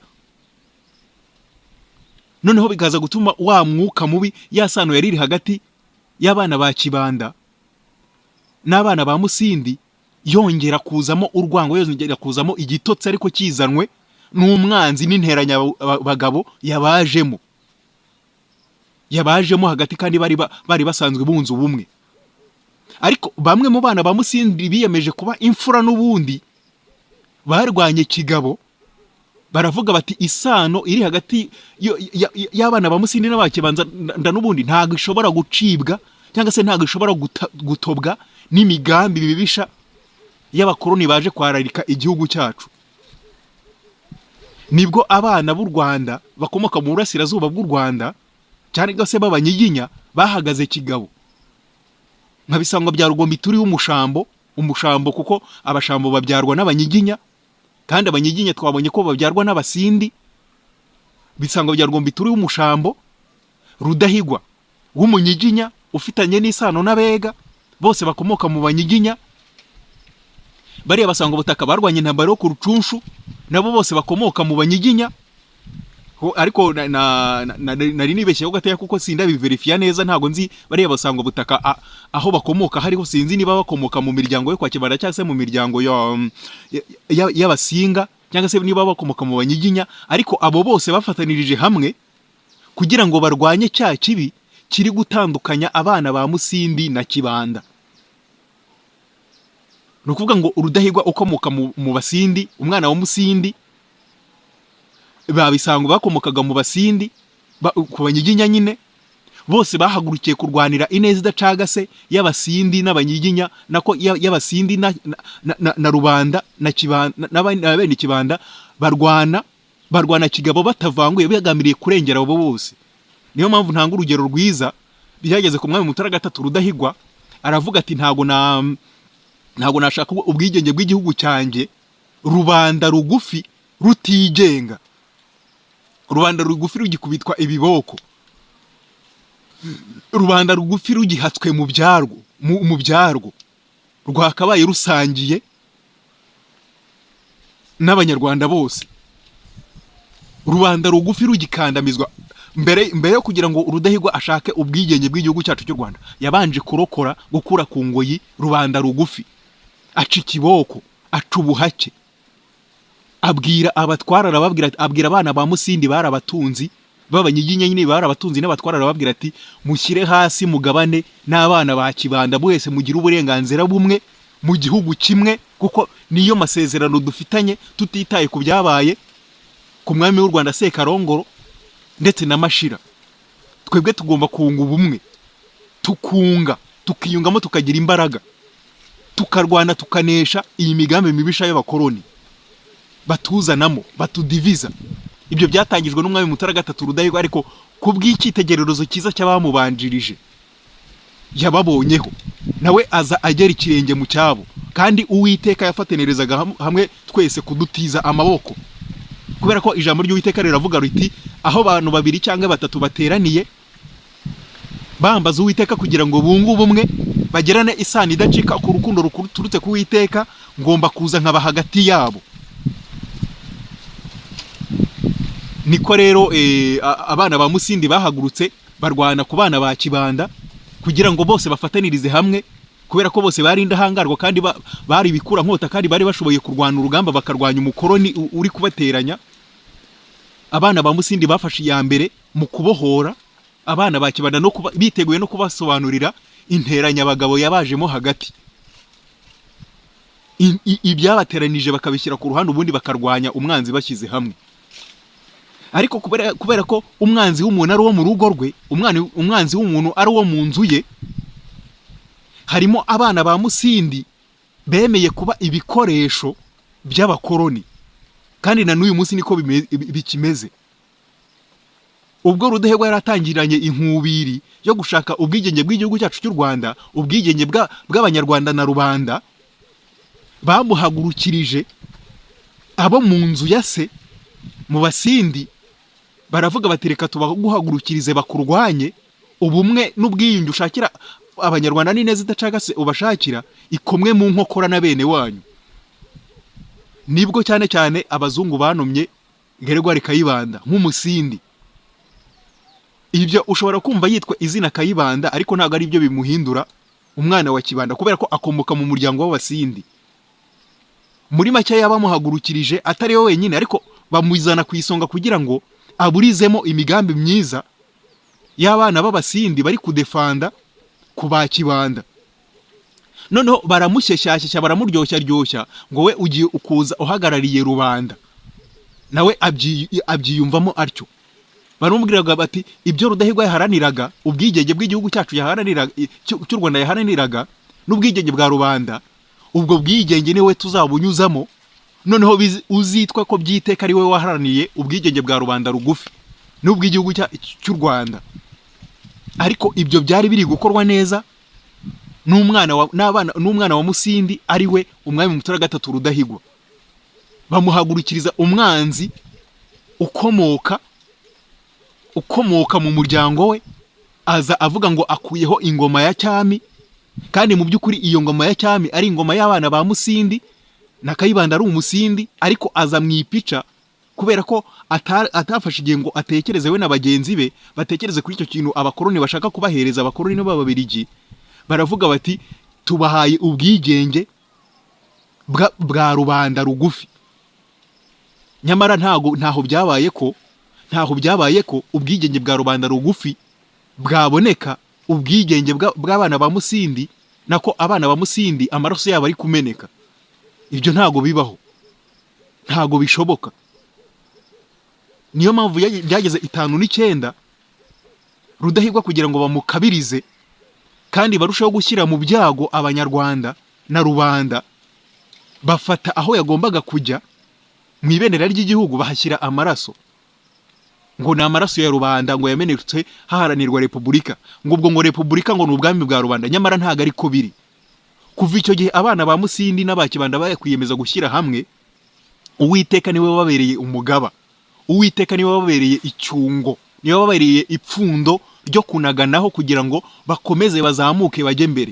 Noneho bikaza gutuma wa mwuka mubi yasano yariri hagati y'abana ba Kibanda n'abana ba Musindi yongera kuzamo urwango, yongera kuzamo igitotsi ariko kizanwe n'umwanzi n'interanya bagabo yabajemo yabajemo hagati, kandi bari bari basanzwe bunze ubumwe. Ariko bamwe mu bana ba Musindi biyemeje kuba imfura n'ubundi barwanye kigabo, baravuga bati isano iri hagati y'abana ba Musindi n'aba Kibanda n'ubundi ntago ishobora gucibwa cyangwa se ntago ishobora gutobwa n'imigambi mibisha y'abakoroni baje kwararika igihugu cyacu. Nibwo abana b'u Rwanda bakomoka mu burasirazuba bw'u Rwanda cyane gase b'abanyiginya bahagaze kigabo, nka Bisangwa bya Rugombi turi umushambo umushambo kuko abashambo babyarwa n'abanyiginya, kandi abanyiginya twabonye ko babyarwa n'abasindi. Bisangwa bya Rugombi turi umushambo Rudahigwa w'umunyiginya ufitanye n'isano n'abega, bose bakomoka mu banyiginya. Bariya Basangwa butaka barwanye intambara yo ku Rucunshu, nabo bose bakomoka mu banyiginya. Ariko nari nibeshyeho gateya kuko sindabiverifia neza, ntago nzi bariya Basangwa butaka aho bakomoka hariho, sinzi niba bakomoka mu miryango yo kwa Kibanda cyangwa se mu miryango y'abasinga cyangwa se niba bakomoka mu banyiginya. Ariko abo bose bafatanirije hamwe kugira ngo barwanye cya kibi kiri gutandukanya abana ba Musindi na Kibanda. ni ukuvuga ngo Rudahigwa ukomoka mu, mu Basindi, umwana wa Musindi, babisango bakomokaga mu Basindi ba, ku Banyiginya nyine, bose bahagurukiye kurwanira ineza idacagase y'Abasindi n'Abanyiginya, nako y'Abasindi na, na, na, na rubanda na Kibanda na bene Kibanda, barwana barwana kigabo batavanguye, bagambiriye kurengera abo bose. Niyo mpamvu ntanga urugero rwiza byageze ku mwami Mutara gatatu Rudahigwa, aravuga ati ntago na ntago nashaka ubwigenge bw'igihugu cyanjye rubanda rugufi rutigenga, rubanda rugufi rugikubitwa ibiboko, rubanda rugufi rugihatswe mu byarwo mu byarwo rwakabaye rusangiye n'Abanyarwanda bose, rubanda rugufi rugikandamizwa. Mbere mbere yo kugira ngo Rudahigwa ashake ubwigenge bw'igihugu cyacu cy'u Rwanda, yabanje kurokora gukura ku ngoyi rubanda rugufi, aca ikiboko, aca ubuhake, abwira abatwara, arababwira ati, abwira abana ba Musindi bari abatunzi b'Abanyiginya nyine, bari abatunzi n'abatwara, arababwira ati mushyire hasi mugabane n'abana ba Kibanda, bwese mugira uburenganzira bumwe mu gihugu kimwe, kuko niyo masezerano dufitanye, tutitaye ku byabaye ku mwami w'u Rwanda Sekarongoro ndetse na Mashira. Twebwe tugomba kunga ubumwe, tukunga tukiyungamo, tukagira imbaraga, tukarwana tukanesha iyi migambi mibisha y'abakoloni batuzanamo, batudiviza. Ibyo byatangijwe n'umwami Mutara gatatu Rudahigwa, ariko kubw'icyitegererezo cyiza cy'abamubanjirije yababonyeho, nawe aza agera ikirenge mu cyabo, kandi Uwiteka yafatenerezaga hamwe twese kudutiza amaboko, kubera ko ijambo ry'Uwiteka riravuga riti aho abantu babiri cyangwa batatu bateraniye bambaza Uwiteka kugira ngo bunge ubumwe, bagerane isano idacika ku rukundo ruturutse ku Uwiteka, ngomba kuza nkaba hagati yabo. Niko rero e, abana ba Musindi bahagurutse barwana ku bana ba Kibanda kugira ngo bose bafatanirize hamwe, kubera ko bose bari indahangarwa kandi ba, bari bikura nkota, kandi bari bashoboye kurwana urugamba bakarwanya umukoroni uri kubateranya. Abana ba Musindi bafashe ya mbere mu kubohora abana ba Kibanda, no kuba, biteguye no kubasobanurira interanya abagabo yabajemo hagati, ibyabateranije bakabishyira ku ruhande, ubundi bakarwanya umwanzi bashyize hamwe. Ariko kubera, kubera ko umwanzi w'umuntu ari wo mu rugo rwe, umwana umwanzi w'umuntu ari wo mu nzu ye, harimo abana ba Musindi bemeye kuba ibikoresho by'abakoloni, kandi na n'uyu munsi niko bikimeze. Ubwo Rudahigwa yaratangiranye inkubiri yo gushaka ubwigenge bw'igihugu cyacu cy'u Rwanda, ubwigenge bw'Abanyarwanda na rubanda, bamuhagurukirije abo mu nzu ya se mu Basindi, baravuga bati reka tubaguhagurukirize bakurwanye, ubumwe n'ubwiyunge ushakira Abanyarwanda n'ineza idacagase ubashakira ikomwe mu nkokora na bene wanyu. Nibwo cyane cyane abazungu banomye Gregoire Kayibanda nk'Umusindi. Ibyo ushobora kumva yitwa izina Kayibanda, ariko ntago ari byo bimuhindura umwana wa Kibanda, kubera ko akomoka mu muryango w'Abasindi. Muri make yabamuhagurukirije atari we wenyine, ariko bamuzana ku isonga kugira ngo aburizemo imigambi myiza y'abana b'Abasindi bari kudefanda ku ba Kibanda. Noneho baramushyeshyashya, baramuryoshya ryoshya ngo we ugiye ukuza uhagarariye rubanda, nawe abyiyumvamo atyo. Baramubwiraga bati ibyo Rudahigwa yaharaniraga, ubwigenge bw'igihugu cyacu yaharaniraga cy'u Rwanda yaharaniraga n'ubwigenge bwa rubanda, ubwo bwigenge niwe tuzabunyuzamo, noneho uzitwa ko byiteka ari we waharaniye ubwigenge bwa rubanda rugufi n'ubw'igihugu cy'u Rwanda. Ariko ibyo byari biri gukorwa neza n'umwana wa n'abana n'umwana wa Musindi, ari we umwami Mutara gatatu Rudahigwa. Bamuhagurukiriza umwanzi ukomoka ukomoka mu muryango we, aza avuga ngo akuyeho ingoma ya cyami, kandi mu by'ukuri iyo ngoma ya cyami ari ingoma y'abana ba Musindi, na Kayibanda ari Umusindi, ariko aza mwipica kubera ko atafashe igihe ngo atekereze we na bagenzi be batekereze kuri icyo kintu abakoloni bashaka kubahereza. Abakoloni b'Ababirigi baravuga bati tubahaye ubwigenge bwa rubanda rugufi, nyamara ntago ntaho byabaye ko ntaho byabaye ko ubwigenge bwa rubanda rugufi bwaboneka, ubwigenge bw'abana ba Musindi, nako abana ba Musindi amaraso yabo ari kumeneka. ibyo ntago bibaho, ntago bishoboka. Niyo mpamvu byageze itanu n'icyenda Rudahigwa kugira ngo bamukabirize kandi barushaho gushyira mu byago abanyarwanda na rubanda, bafata aho yagombaga kujya mu ibendera ry'igihugu bahashyira amaraso, ngo ni amaraso ya rubanda ngo yamenetse haharanirwa repubulika, ngo ubwo ngo repubulika ngo ni ubwami bwa rubanda, nyamara ntago ari ko biri. Kuva icyo gihe abana ba Musindi n'abakibanda bayakwiyemeza gushyira hamwe, Uwiteka niwe wababereye umugaba, Uwiteka niwe wababereye icyungo, niwe wababereye ipfundo ryo kunaganaho kugira ngo bakomeze bazamuke bajye mbere.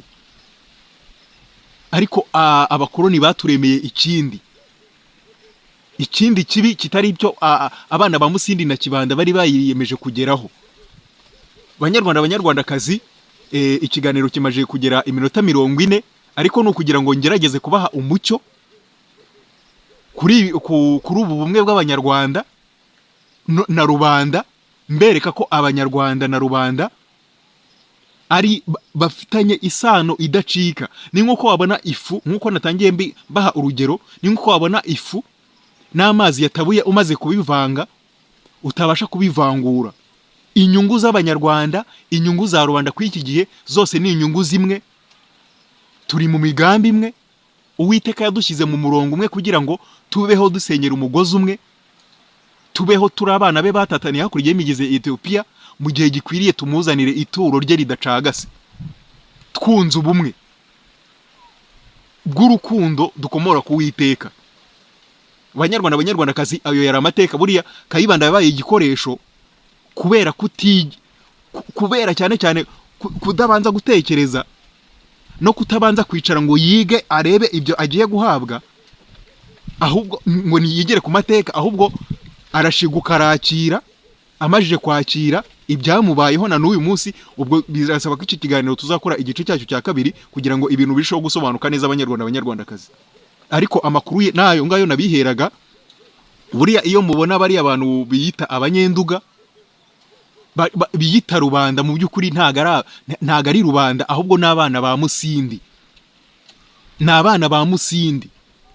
Ariko abakoroni baturemeye ikindi ikindi kibi kitari ibyo abana ba Musindi na Kibanda bari bayiyemeje kugeraho. Banyarwanda abanyarwandakazi, e, ikiganiro kimaje kugera iminota mirongo ine, ariko no kugira ngo ngerageze kubaha umucyo kuri kuri ubu bumwe bw'abanyarwanda na rubanda, mbereka ko abanyarwanda na rubanda ari bafitanye isano idacika. Ni nkuko wabona ifu, nkuko natangiye mbi baha urugero, ni nkuko wabona ifu n'amazi yatabuye umaze kubivanga utabasha kubivangura. Inyungu z'abanyarwanda, inyungu za rubanda kuri iki gihe zose ni inyungu zimwe, turi mu migambi imwe. Uwiteka yadushyize mu murongo umwe kugira ngo tubeho dusenyera umugozi umwe, tubeho turi abana be batataniye hakurya y'imigezi ya Ethiopia, mu gihe gikwiriye tumuzanire ituro rye ridacagase, twunze ubumwe bw'urukundo dukomora ku Uwiteka. Banyarwanda abanyarwandakazi, ayo yari amateka. Buriya Kayibanda yabaye igikoresho kubera kutigi kubera cyane cyane kudabanza gutekereza no kutabanza kwicara ngo yige arebe ibyo agiye guhabwa, ahubwo ngo niyigere ku mateka, ahubwo arashiguka arakira. Amajije kwakira ibyamubayeho na n'uyu munsi, ubwo bizasaba ko iki kiganiro tuzakora igice cyacyo cya kabiri kugira ngo ibintu bishobo gusobanuka neza abanyarwanda abanyarwandakazi. Ariko amakuru ye nayo ngayo nabiheraga. Buriya iyo mubona bari abantu biyita abanyenduga, biyita rubanda, mu by'ukuri ntago ari rubanda, ahubwo n'abana ba Musindi, n'abana ba Musindi.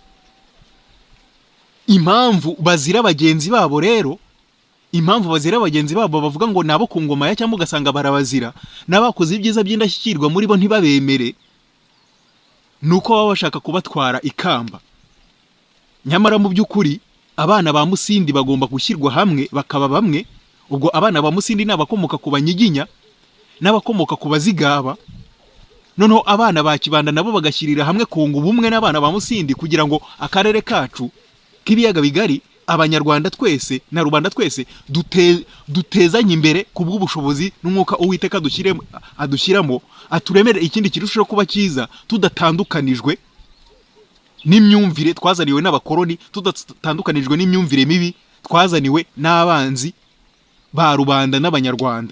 Impamvu bazira bagenzi babo rero, impamvu bazira bagenzi babo bavuga ngo nabo ku ngoma ya cyangwa ugasanga barabazira, n'abakoze ibyiza by'indashyikirwa muri bo ntibabemere, nuko baba bashaka kubatwara ikamba. Nyamara mu by'ukuri abana ba Musindi bagomba gushyirwa hamwe bakaba bamwe. Ubwo abana ba Musindi n'abakomoka ku Banyiginya n'abakomoka ku Bazigaba, noneho abana ba Kibanda nabo bagashyirira hamwe kunga ubumwe n'abana ba Musindi, kugira ngo akarere kacu k'ibiyaga bigari, abanyarwanda twese na rubanda twese dute, dutezanye imbere kubw'ubushobozi n'umwuka Uwiteka dushyiremo adushyiramo, aturemere ikindi kirushaho kuba cyiza, tudatandukanijwe n'imyumvire twazaniwe n'abakoroni, tudatandukanijwe n'imyumvire mibi twazaniwe n'abanzi ba rubanda n'abanyarwanda.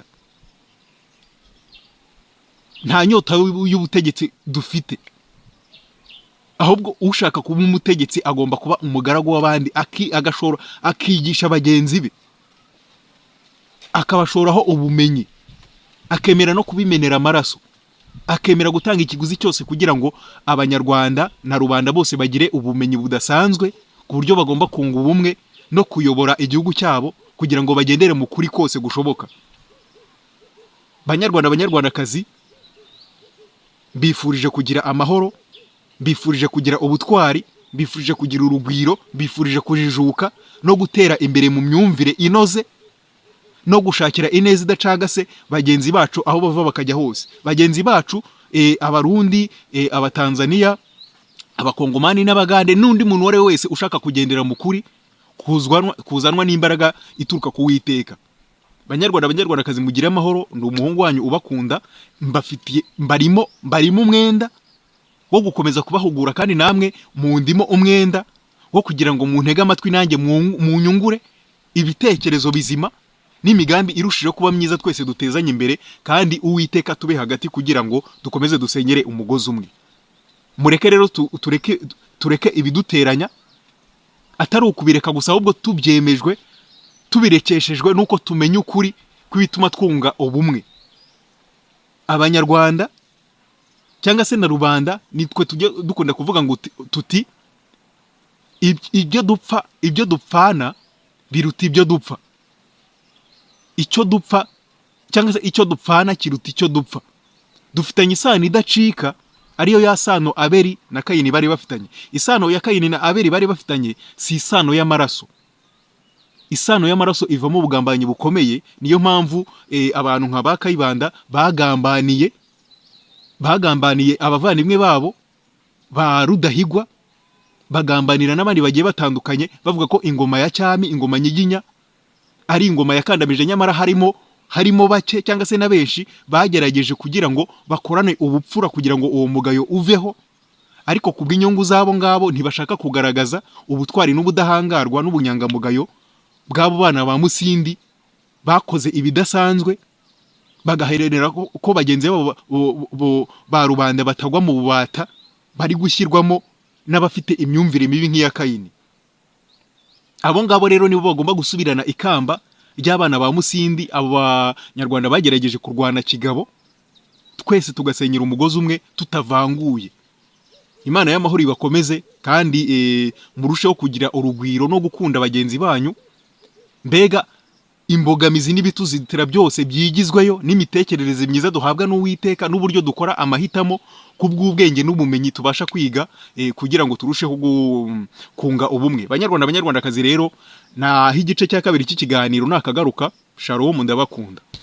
Nta nyota y'ubutegetsi dufite, ahubwo ushaka kuba umutegetsi agomba kuba umugaragu w'abandi, agashora akigisha bagenzi be, akabashoraho ubumenyi, akemera no kubimenera amaraso, akemera gutanga ikiguzi cyose kugira ngo abanyarwanda na rubanda bose bagire ubumenyi budasanzwe, ku buryo bagomba kunga ubumwe no kuyobora igihugu cyabo kugira ngo bagendere mu kuri kose gushoboka. Banyarwanda abanyarwandakazi, bifurije kugira amahoro, bifurije kugira ubutwari, bifurije kugira urugwiro, bifurije kujijuka no gutera imbere mu myumvire inoze, no gushakira ineza idacagase bagenzi bacu aho bava bakajya hose. Bagenzi bacu e, abarundi, e, abatanzania, abakongomani n'abagande n'undi muntu wari wese ushaka kugendera mu kuri, kuzwanwa kuzanwa n'imbaraga ituruka ku Uwiteka. Banyarwanda abanyarwandakazi, mugira amahoro. Ndi umuhungu wanyu ubakunda, mbafitiye mbarimo mbarimo umwenda wo gukomeza kubahugura, kandi namwe mu ndimo umwenda wo kugira ngo muntege amatwi nanjye mu nyungure ibitekerezo bizima n'imigambi irushijeho kuba myiza, twese dutezanye imbere, kandi Uwiteka tube hagati kugira ngo dukomeze dusenyere umugozi umwe. Mureke rero tureke tureke ibiduteranya, atari ukubireka gusa, ahubwo tubyemejwe, tubirekeshejwe nuko tumenya ukuri kwituma twunga ubumwe. Abanyarwanda cyangwa se na rubanda nitwe tujye dukunda kuvuga ngo tuti ib- ibyo dupfa ibyo dupfana biruta ibyo dupfa. Icyo dupfa cyangwa se icyo dupfana kiruta icyo dupfa. Dufitanye isano idacika, ariyo ya sano Abeli na Kayini bari bafitanye. Isano ya Kayini na Abeli bari bafitanye si isano y'amaraso. Isano y'amaraso ivamo ubugambanyi bukomeye. Niyo mpamvu eh, abantu nka ba Kayibanda bagambaniye bagambaniye abavandimwe babo ba Rudahigwa, bagambanira n'abandi bagiye batandukanye, bavuga ko ingoma ya cyami, ingoma nyiginya ari ingoma yakandamije, nyamara harimo harimo bake cyangwa se na benshi bagerageje kugira ngo bakorane ubupfura kugira ngo uwo mugayo uveho, ariko ku bw'inyungu zabo ngabo ntibashaka kugaragaza ubutwari n'ubudahangarwa n'ubunyangamugayo bw'abo bana ba Musindi bakoze ibidasanzwe, bagaherera ko, ko bagenzi babo ba- bo- bo- ba rubanda batagwa mu bubata bari gushyirwamo n'abafite imyumvire mibi nk'iya Kayini. Abo ngabo rero nibo bagomba gusubirana ikamba ry'abana ba Musindi. Abo banyarwanda bagerageje kurwana kigabo, twese tugasenyera umugozi umwe tutavanguye. Imana y'amahoro ibakomeze, kandi eh, murusheho kugira urugwiro no gukunda bagenzi banyu. Mbega imbogamizi n'ibituzitira byose byigizweyo n'imitekerereze myiza duhabwa n'Uwiteka, n'uburyo dukora amahitamo kubw'ubwenge n'ubumenyi tubasha kwiga eh, kugira ngo turusheho gu- kunga ubumwe. Banyarwanda banyarwandakazi rero, naho igice cya kabiri cy'ikiganiro nakagaruka. Shalom, ndabakunda.